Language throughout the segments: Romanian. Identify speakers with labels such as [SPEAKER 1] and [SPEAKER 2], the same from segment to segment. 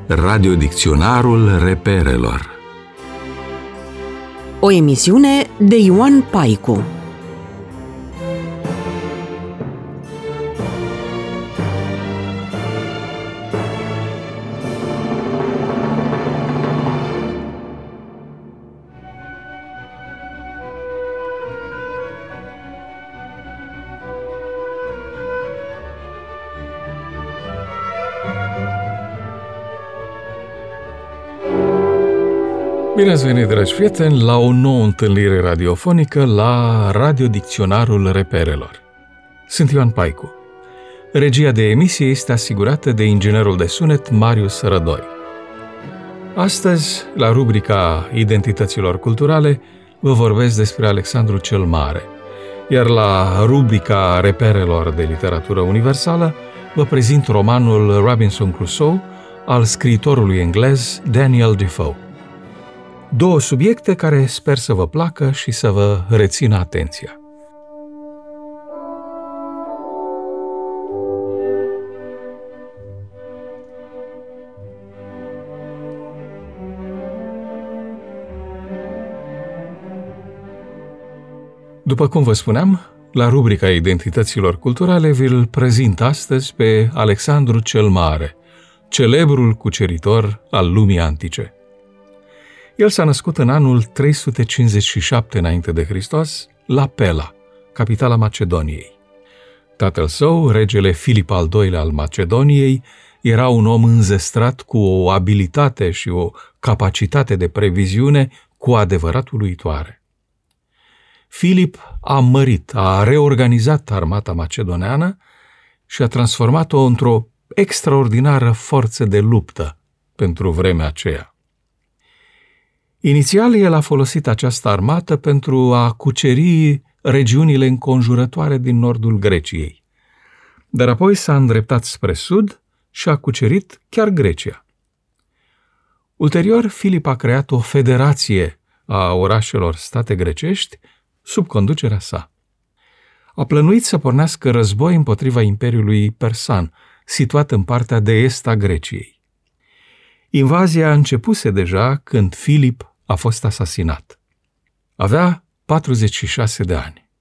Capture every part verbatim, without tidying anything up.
[SPEAKER 1] Radiodicționarul reperelor.
[SPEAKER 2] O emisiune de Ioan Paicu.
[SPEAKER 3] Bine ați venit, dragi prieteni, la o nouă întâlnire radiofonică la Radiodicționarul reperelor. Sunt Ioan Paicu. Regia de emisie este asigurată de inginerul de sunet Marius Rădoi. Astăzi, la rubrica Identităților culturale, vă vorbesc despre Alexandru cel Mare, iar la rubrica Reperelor de literatură universală vă prezint romanul Robinson Crusoe al scriitorului englez Daniel Defoe. Două subiecte care sper să vă placă și să vă rețină atenția. După cum vă spuneam, la rubrica Identităților culturale vi-l prezint astăzi pe Alexandru cel Mare, celebrul cuceritor al lumii antice. El s-a născut în anul trei sute cincizeci și șapte înainte de Hristos, la Pela, capitala Macedoniei. Tatăl său, regele Filip al doilea al Macedoniei, era un om înzestrat cu o abilitate și o capacitate de previziune cu adevărat uluitoare. Filip a mărit, a reorganizat armata macedoneană și a transformat-o într-o extraordinară forță de luptă pentru vremea aceea. Inițial, el a folosit această armată pentru a cuceri regiunile înconjurătoare din nordul Greciei, dar apoi s-a îndreptat spre sud și a cucerit chiar Grecia. Ulterior, Filip a creat o federație a orașelor state grecești sub conducerea sa. A plănuit să pornească război împotriva Imperiului Persan, situat în partea de est a Greciei. Invazia începuse deja când Filip a fost asasinat. Avea patruzeci și șase de ani.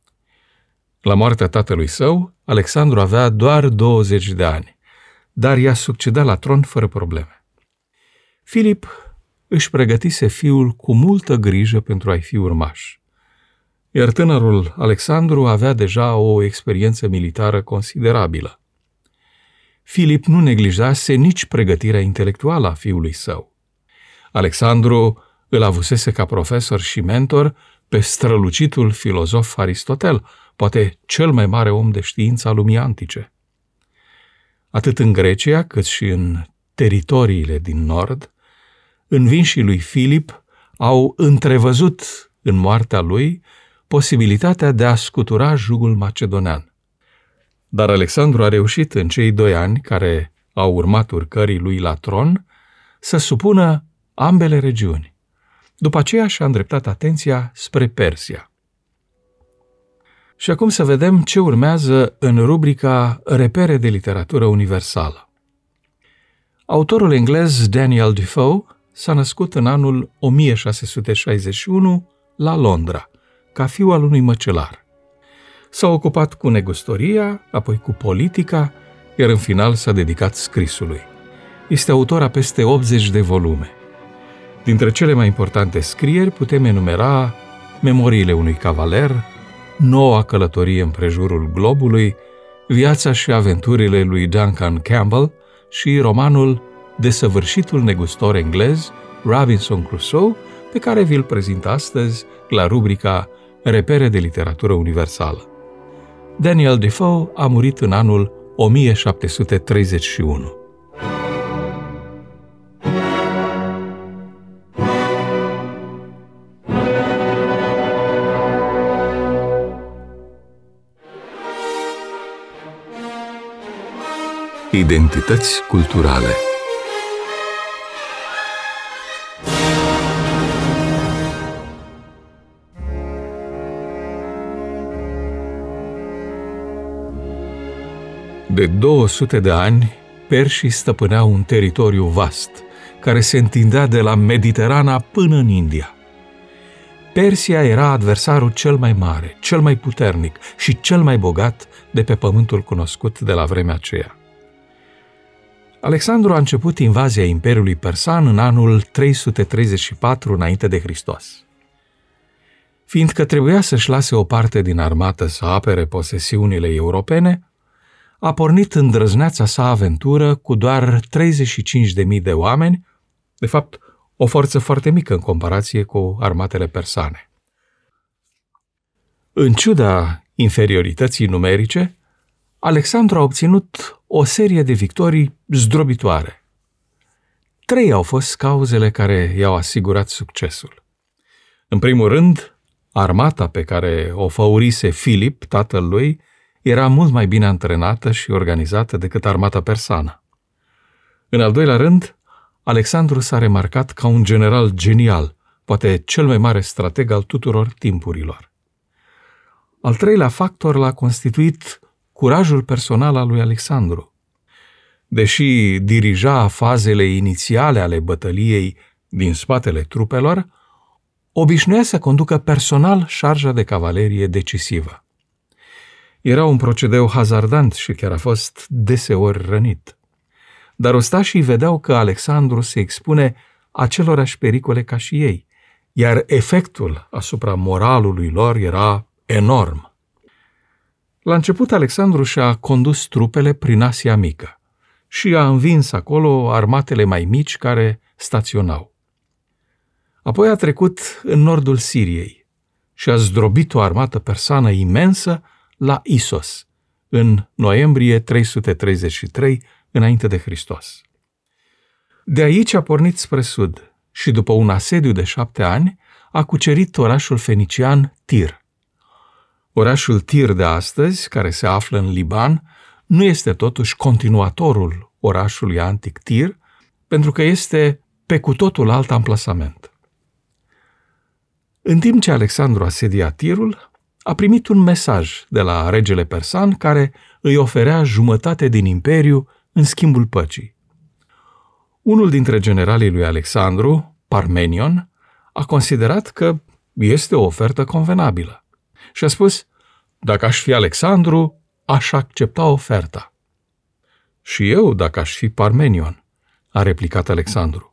[SPEAKER 3] La moartea tatălui său, Alexandru avea doar douăzeci de ani, dar i-a succedat la tron fără probleme. Filip își pregătise fiul cu multă grijă pentru a-i fi urmaș, iar tânărul Alexandru avea deja o experiență militară considerabilă. Filip nu neglijase nici pregătirea intelectuală a fiului său. Alexandru îl avusese ca profesor și mentor pe strălucitul filozof Aristotel, poate cel mai mare om de știință al lumii antice. Atât în Grecia, cât și în teritoriile din nord, învinșii lui Filip au întrevăzut în moartea lui posibilitatea de a scutura jugul macedonean. Dar Alexandru a reușit în cei doi ani care au urmat urcării lui la tron să supună ambele regiuni. După aceea și-a îndreptat atenția spre Persia. Și acum să vedem ce urmează în rubrica Repere de literatură universală. Autorul englez Daniel Defoe s-a născut în anul o mie șase sute șaizeci și unu la Londra, ca fiu al unui măcelar. S-a ocupat cu negustoria, apoi cu politica, iar în final s-a dedicat scrisului. Este autor a peste optzeci de volume. Dintre cele mai importante scrieri putem enumera Memoriile unui cavaler, Noua călătorie împrejurul globului, Viața și aventurile lui Duncan Campbell și romanul Desăvârșitul negustor englez, Robinson Crusoe, pe care vi-l prezint astăzi la rubrica Repere de literatură universală. Daniel Defoe a murit în anul o mie șapte sute treizeci și unu.
[SPEAKER 1] Identități culturale.
[SPEAKER 3] De două sute de ani, Perșii stăpâneau un teritoriu vast, care se întindea de la Mediterana până în India. Persia era adversarul cel mai mare, cel mai puternic și cel mai bogat de pe pământul cunoscut de la vremea aceea. Alexandru a început invazia Imperiului Persan în anul trei sute treizeci și patru înainte de Hristos. Fiindcă trebuia să-și lase o parte din armată să apere posesiunile europene, a pornit îndrăzneața sa aventură cu doar treizeci și cinci de mii de oameni, de fapt o forță foarte mică în comparație cu armatele persane. În ciuda inferiorității numerice, Alexandru a obținut o serie de victorii zdrobitoare. Trei au fost cauzele care i-au asigurat succesul. În primul rând, armata pe care o făurise Filip, tatăl lui, era mult mai bine antrenată și organizată decât armata persană. În al doilea rând, Alexandru s-a remarcat ca un general genial, poate cel mai mare strateg al tuturor timpurilor. Al treilea factor l-a constituit curajul personal al lui Alexandru. Deși dirija fazele inițiale ale bătăliei din spatele trupelor, obișnuia să conducă personal șarja de cavalerie decisivă. Era un procedeu hazardant și chiar a fost deseori rănit. Dar ostașii vedeau că Alexandru se expune acelorași pericole ca și ei, iar efectul asupra moralului lor era enorm. La început, Alexandru și-a condus trupele prin Asia Mică și a învins acolo armatele mai mici care staționau. Apoi a trecut în nordul Siriei și a zdrobit o armată persană imensă la Isos, în noiembrie trei sute treizeci și trei înainte de Hristos. De aici a pornit spre sud și după un asediu de șapte ani a cucerit orașul fenician Tir. Orașul Tir de astăzi, care se află în Liban, nu este totuși continuatorul orașului antic Tir, pentru că este pe cu totul alt amplasament. În timp ce Alexandru asedia Tirul, a primit un mesaj de la regele persan care îi oferea jumătate din imperiu în schimbul păcii. Unul dintre generalii lui Alexandru, Parmenion, a considerat că este o ofertă convenabilă și a spus: dacă aș fi Alexandru, aș accepta oferta. Și eu, dacă aș fi Parmenion, a replicat Alexandru.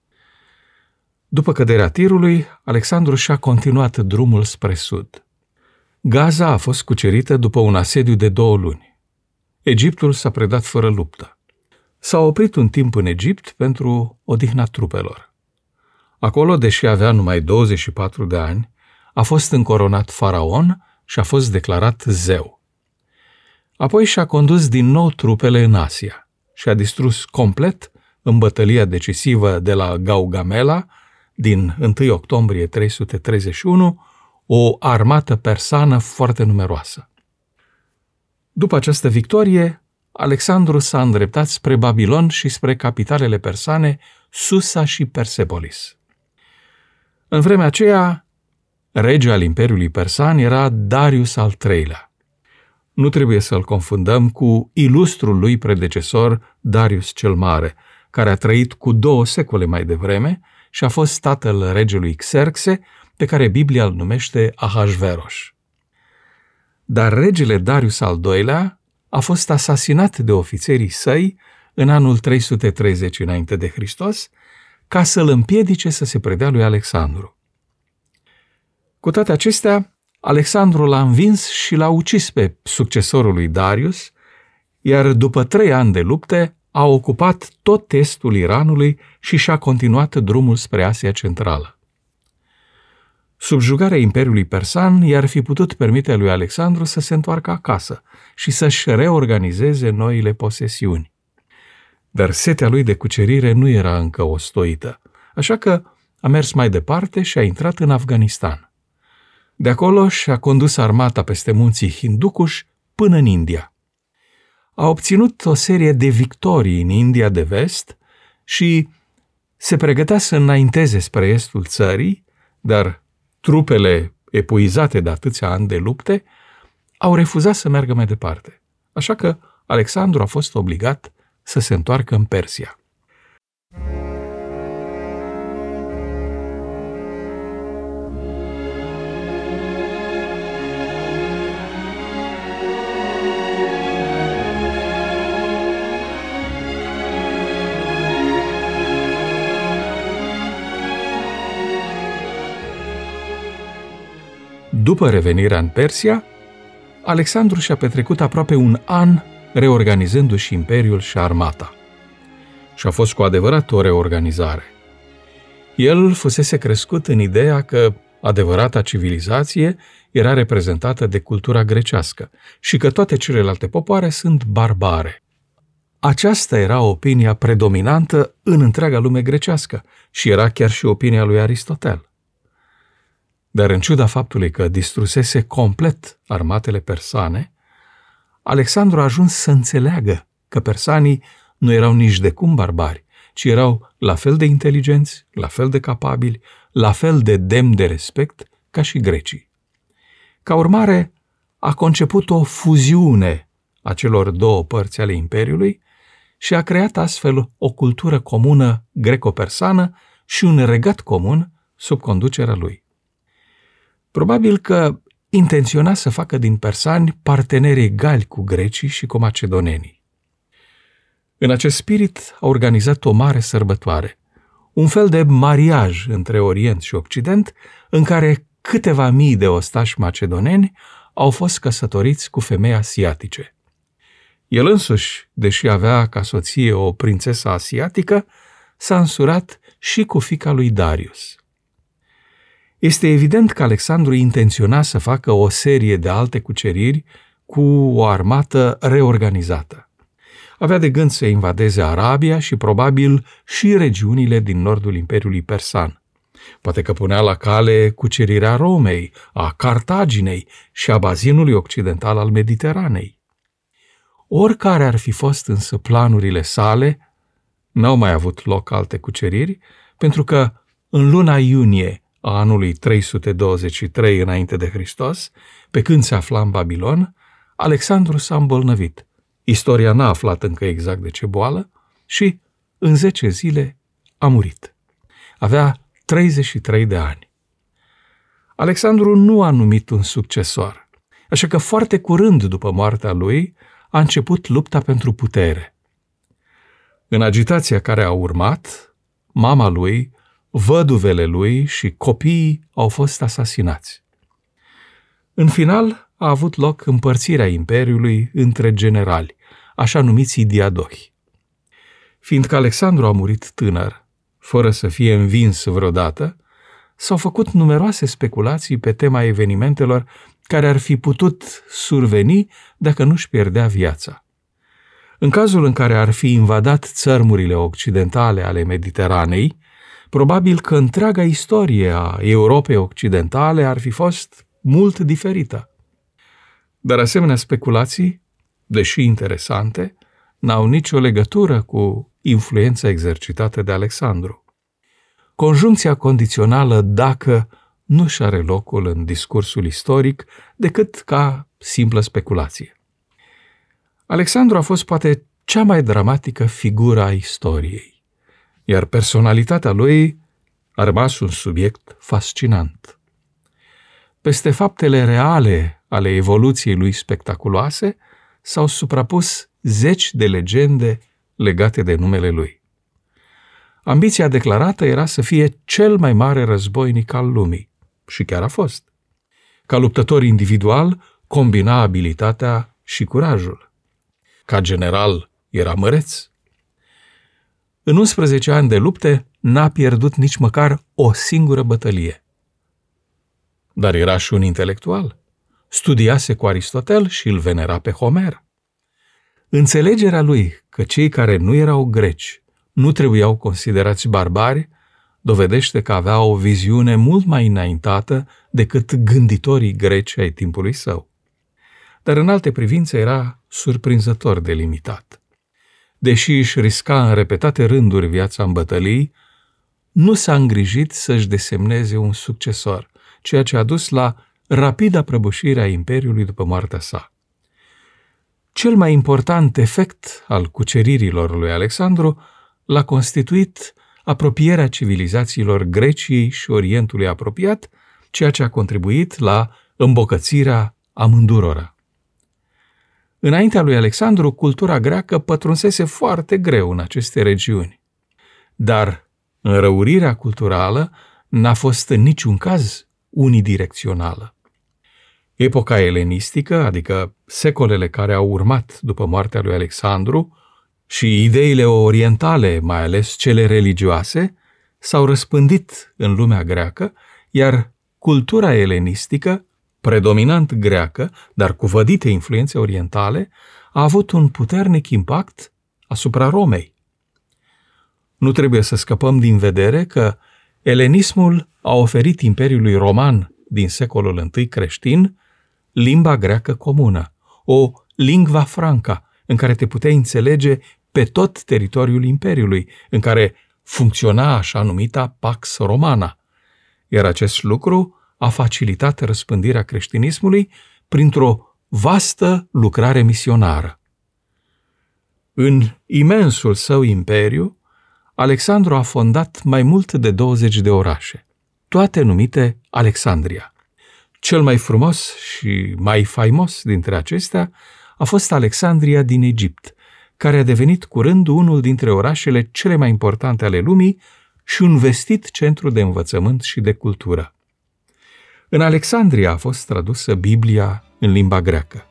[SPEAKER 3] După căderea Tirului, Alexandru și-a continuat drumul spre sud. Gaza a fost cucerită după un asediu de două luni. Egiptul s-a predat fără luptă. S-a oprit un timp în Egipt pentru odihna trupelor. Acolo, deși avea numai douăzeci și patru de ani, a fost încoronat faraon și a fost declarat zeu. Apoi și-a condus din nou trupele în Asia și a distrus complet, în bătălia decisivă de la Gaugamela, din întâi octombrie trei sute treizeci și unu, o armată persană foarte numeroasă. După această victorie, Alexandru s-a îndreptat spre Babilon și spre capitalele persane, Susa și Persepolis. În vremea aceea, rege al Imperiului Persan era Darius al treilea. Nu trebuie să-l confundăm cu ilustrul lui predecesor Darius cel Mare, care a trăit cu două secole mai devreme și a fost tatăl regelui Xerxe, pe care Biblia îl numește Ahasveros. Dar regele Darius al doilea a fost asasinat de ofițerii săi în anul trei sute treizeci înainte de Hristos, ca să-l împiedice să se predea lui Alexandru. Cu toate acestea, Alexandru l-a învins și l-a ucis pe succesorul lui Darius, iar după trei ani de lupte a ocupat tot estul Iranului și și-a continuat drumul spre Asia Centrală. Subjugarea Imperiului Persan i-ar fi putut permite lui Alexandru să se întoarcă acasă și să-și reorganizeze noile posesiuni. Dar setea lui de cucerire nu era încă ostoită, așa că a mers mai departe și a intrat în Afganistan. De acolo și-a condus armata peste munții Hindukush până în India. A obținut o serie de victorii în India de vest și se pregătea să înainteze spre estul țării, dar trupele epuizate de atâția ani de lupte au refuzat să meargă mai departe. Așa că Alexandru a fost obligat să se întoarcă în Persia. După revenirea în Persia, Alexandru și-a petrecut aproape un an reorganizându-și imperiul și armata. Și a fost cu adevărat o reorganizare. El fusese crescut în ideea că adevărata civilizație era reprezentată de cultura grecească și că toate celelalte popoare sunt barbare. Aceasta era opinia predominantă în întreaga lume grecească și era chiar și opinia lui Aristotel. Dar în ciuda faptului că distrusese complet armatele persane, Alexandru a ajuns să înțeleagă că persanii nu erau nici de cum barbari, ci erau la fel de inteligenți, la fel de capabili, la fel de demni de respect ca și grecii. Ca urmare, a conceput o fuziune a celor două părți ale Imperiului și a creat astfel o cultură comună greco-persană și un regat comun sub conducerea lui. Probabil că intenționa să facă din persani parteneri egali cu grecii și cu macedonenii. În acest spirit a organizat o mare sărbătoare, un fel de mariaj între Orient și Occident, în care câteva mii de ostași macedoneni au fost căsătoriți cu femei asiatice. El însuși, deși avea ca soție o prințesă asiatică, s-a însurat și cu fiica lui Darius. Este evident că Alexandru intenționa să facă o serie de alte cuceriri cu o armată reorganizată. Avea de gând să invadeze Arabia și probabil și regiunile din nordul Imperiului Persan. Poate că punea la cale cucerirea Romei, a Cartaginei și a bazinului occidental al Mediteranei. Oricare ar fi fost însă planurile sale, n-au mai avut loc alte cuceriri, pentru că în luna iunie a anului trei sute douăzeci și trei înainte de Hristos, pe când se afla în Babilon, Alexandru s-a îmbolnăvit. Istoria n-a aflat încă exact de ce boală și, în zece zile, a murit. Avea treizeci și trei de ani. Alexandru nu a numit un succesor, așa că foarte curând după moartea lui a început lupta pentru putere. În agitația care a urmat, mama lui, văduvele lui și copiii au fost asasinați. În final a avut loc împărțirea imperiului între generali, așa numiți diadohi. Fiindcă Alexandru a murit tânăr, fără să fie învins vreodată, s-au făcut numeroase speculații pe tema evenimentelor care ar fi putut surveni dacă nu-și pierdea viața. În cazul în care ar fi invadat țărmurile occidentale ale Mediteranei, probabil că întreaga istorie a Europei occidentale ar fi fost mult diferită. Dar asemenea speculații, deși interesante, n-au nicio legătură cu influența exercitată de Alexandru. Conjuncția condițională dacă nu și are locul în discursul istoric decât ca simplă speculație. Alexandru a fost poate cea mai dramatică figură a istoriei, iar personalitatea lui a rămas un subiect fascinant. Peste faptele reale ale evoluției lui spectaculoase s-au suprapus zeci de legende legate de numele lui. Ambiția declarată era să fie cel mai mare războinic al lumii, și chiar a fost. Ca luptător individual, combina abilitatea și curajul. Ca general, era măreț. În unsprezece ani de lupte, n-a pierdut nici măcar o singură bătălie. Dar era și un intelectual. Studiase cu Aristotel și îl venera pe Homer. Înțelegerea lui că cei care nu erau greci nu trebuiau considerați barbari dovedește că avea o viziune mult mai înaintată decât gânditorii greci ai timpului său. Dar în alte privințe era surprinzător de limitat. Deși își risca în repetate rânduri viața în bătălii, nu s-a îngrijit să-și desemneze un succesor, ceea ce a dus la rapida prăbușire a imperiului după moartea sa. Cel mai important efect al cuceririlor lui Alexandru l-a constituit apropierea civilizațiilor Greciei și Orientului apropiat, ceea ce a contribuit la îmbogățirea amândurora. Înaintea lui Alexandru, cultura greacă pătrunsese foarte greu în aceste regiuni, dar înrăurirea culturală n-a fost în niciun caz unidirecțională. Epoca elenistică, adică secolele care au urmat după moartea lui Alexandru, și ideile orientale, mai ales cele religioase, s-au răspândit în lumea greacă, iar cultura elenistică, predominant greacă, dar cu vădite influențe orientale, a avut un puternic impact asupra Romei. Nu trebuie să scăpăm din vedere că elenismul a oferit Imperiului Roman din secolul I creștin limba greacă comună, o lingua franca, în care te puteai înțelege pe tot teritoriul Imperiului, în care funcționa așa numita Pax Romana, iar acest lucru a facilitat răspândirea creștinismului printr-o vastă lucrare misionară. În imensul său imperiu, Alexandru a fondat mai mult de douăzeci de orașe, toate numite Alexandria. Cel mai frumos și mai faimos dintre acestea a fost Alexandria din Egipt, care a devenit curând unul dintre orașele cele mai importante ale lumii și un vestit centru de învățământ și de cultură. În Alexandria a fost tradusă Biblia în limba greacă.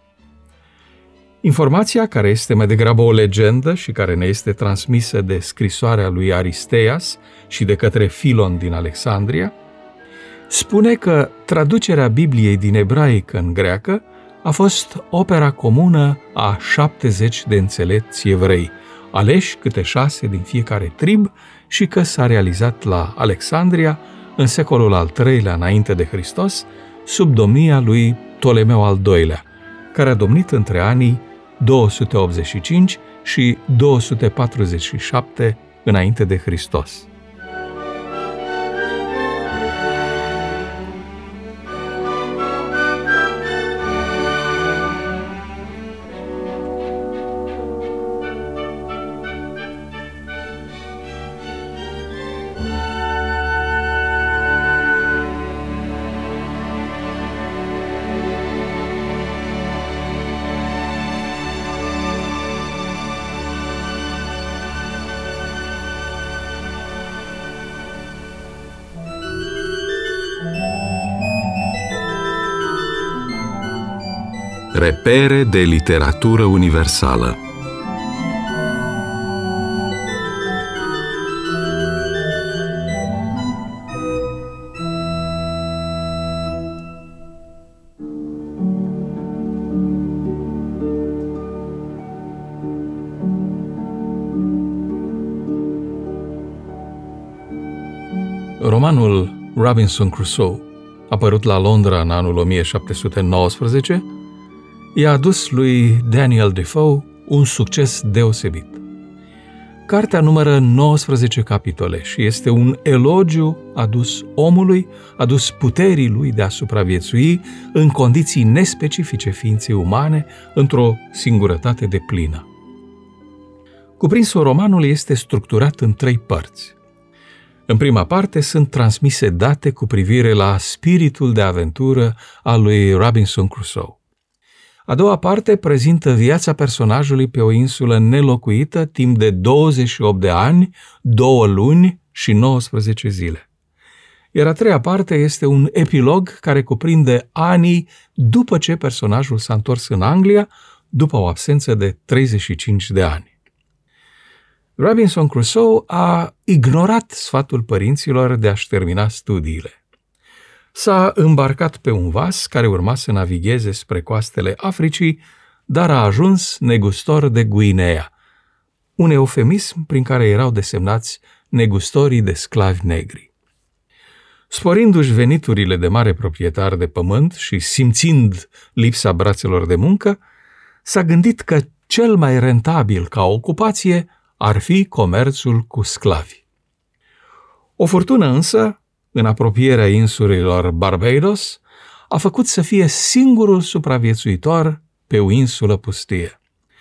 [SPEAKER 3] Informația, care este mai degrabă o legendă și care ne este transmisă de scrisoarea lui Aristeias și de către Filon din Alexandria, spune că traducerea Bibliei din ebraică în greacă a fost opera comună a șaptezeci de înțelepți evrei, aleși câte șase din fiecare trib, și că s-a realizat la Alexandria în secolul al treilea înainte de Hristos, sub domnia lui Ptolemeu al doilea, care a domnit între anii două sute optzeci și cinci și două sute patruzeci și șapte înainte de Hristos.
[SPEAKER 1] Repere de literatură universală.
[SPEAKER 3] Romanul Robinson Crusoe, apărut la Londra în anul o mie șapte sute nouăsprezece, i-a adus lui Daniel Defoe un succes deosebit. Cartea numără nouăsprezece capitole și este un elogiu adus omului, adus puterii lui de a supraviețui în condiții nespecifice ființei umane, într-o singurătate deplină. Cuprinsul romanului este structurat în trei părți. În prima parte sunt transmise date cu privire la spiritul de aventură al lui Robinson Crusoe. A doua parte prezintă viața personajului pe o insulă nelocuită timp de douăzeci și opt de ani, două luni și nouăsprezece zile. Iar a treia parte este un epilog care cuprinde anii după ce personajul s-a întors în Anglia, după o absență de treizeci și cinci de ani. Robinson Crusoe a ignorat sfatul părinților de a-și termina studiile. S-a îmbarcat pe un vas care urma să navigheze spre coastele Africii, dar a ajuns negustor de Guinea, un eufemism prin care erau desemnați negustorii de sclavi negri. Sporindu-și veniturile de mare proprietar de pământ și simțind lipsa brațelor de muncă, s-a gândit că cel mai rentabil ca ocupație ar fi comerțul cu sclavi. O furtună însă, în apropierea insulelor Barbados, a făcut să fie singurul supraviețuitor pe o insulă pustie.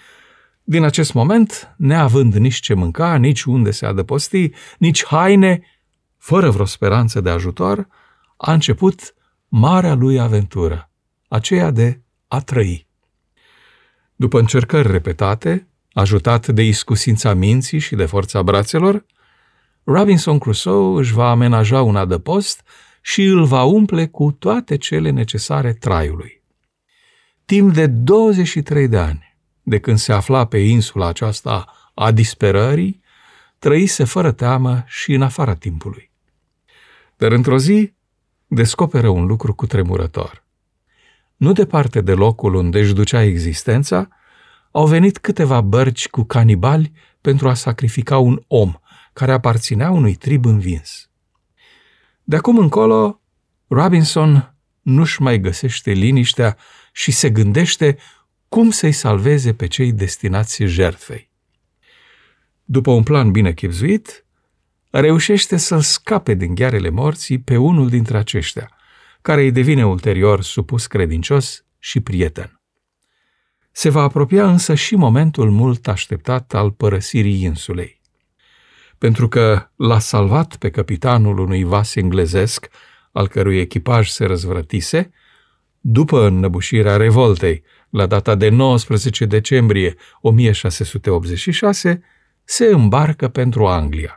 [SPEAKER 3] Din acest moment, neavând nici ce mânca, nici unde se adăposti, nici haine, fără vreo speranță de ajutor, a început marea lui aventură, aceea de a trăi. După încercări repetate, ajutat de iscusința minții și de forța brațelor, Robinson Crusoe își va amenaja un adăpost și îl va umple cu toate cele necesare traiului. Timp de douăzeci și trei de ani, de când se afla pe insula aceasta a disperării, trăise fără teamă și în afara timpului. Dar într-o zi descoperă un lucru cutremurător. Nu departe de locul unde își ducea existența, au venit câteva bărci cu canibali pentru a sacrifica un om care aparținea unui trib învins. De acum încolo, Robinson nu-și mai găsește liniștea și se gândește cum să-i salveze pe cei destinați jertfei. După un plan bine chibzuit, reușește să-l scape din ghearele morții pe unul dintre aceștia, care îi devine ulterior supus credincios și prieten. Se va apropia însă și momentul mult așteptat al părăsirii insulei. Pentru că l-a salvat pe capitanul unui vas englezesc, al cărui echipaj se răzvrătise, după înnăbușirea revoltei, la data de nouăsprezece decembrie o mie șase sute optzeci și șase, se îmbarcă pentru Anglia.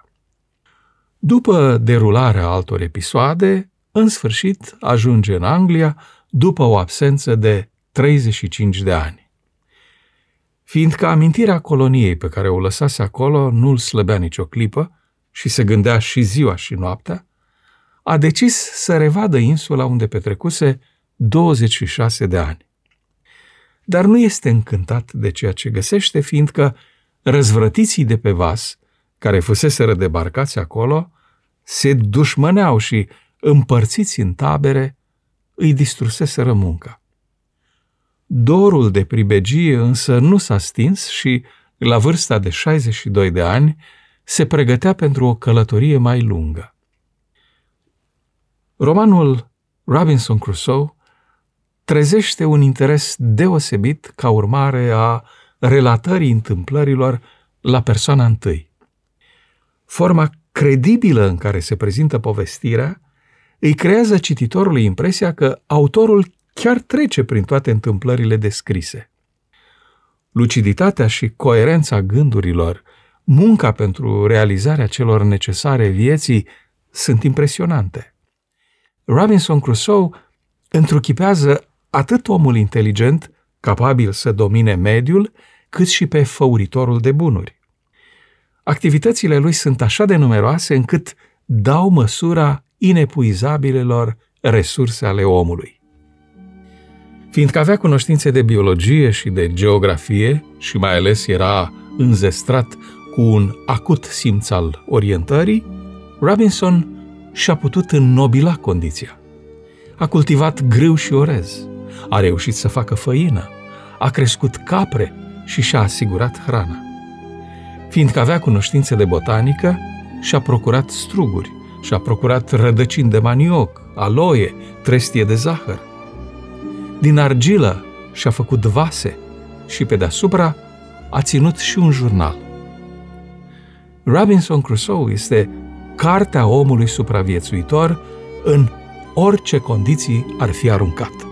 [SPEAKER 3] După derularea altor episoade, în sfârșit ajunge în Anglia după o absență de treizeci și cinci de ani. Fiindcă amintirea coloniei pe care o lăsase acolo nu-l slăbea nicio clipă și se gândea și ziua și noaptea, a decis să revadă insula unde petrecuse douăzeci și șase de ani. Dar nu este încântat de ceea ce găsește, fiindcă răzvrătiții de pe vas, care fuseseră debarcați acolo, se dușmăneau și, împărțiți în tabere, îi distruseseră munca. Dorul de pribegie însă nu s-a stins și, la vârsta de șaizeci și doi de ani, se pregătea pentru o călătorie mai lungă. Romanul Robinson Crusoe trezește un interes deosebit ca urmare a relatării întâmplărilor la persoana întâi. Forma credibilă în care se prezintă povestirea îi creează cititorului impresia că autorul chiar trece prin toate întâmplările descrise. Luciditatea și coerența gândurilor, munca pentru realizarea celor necesare vieții sunt impresionante. Robinson Crusoe întruchipează atât omul inteligent, capabil să domine mediul, cât și pe făuritorul de bunuri. Activitățile lui sunt așa de numeroase încât dau măsura inepuizabilelor resurse ale omului. Fiindcă avea cunoștințe de biologie și de geografie și mai ales era înzestrat cu un acut simț al orientării, Robinson și-a putut înnobila condiția. A cultivat grâu și orez, a reușit să facă făină, a crescut capre și și-a asigurat hrana. Fiindcă avea cunoștințe de botanică, și-a procurat struguri, și-a procurat rădăcini de manioc, aloe, trestie de zahăr. Din argilă și-a făcut vase și pe deasupra a ținut și un jurnal. Robinson Crusoe este cartea omului supraviețuitor în orice condiții ar fi aruncat.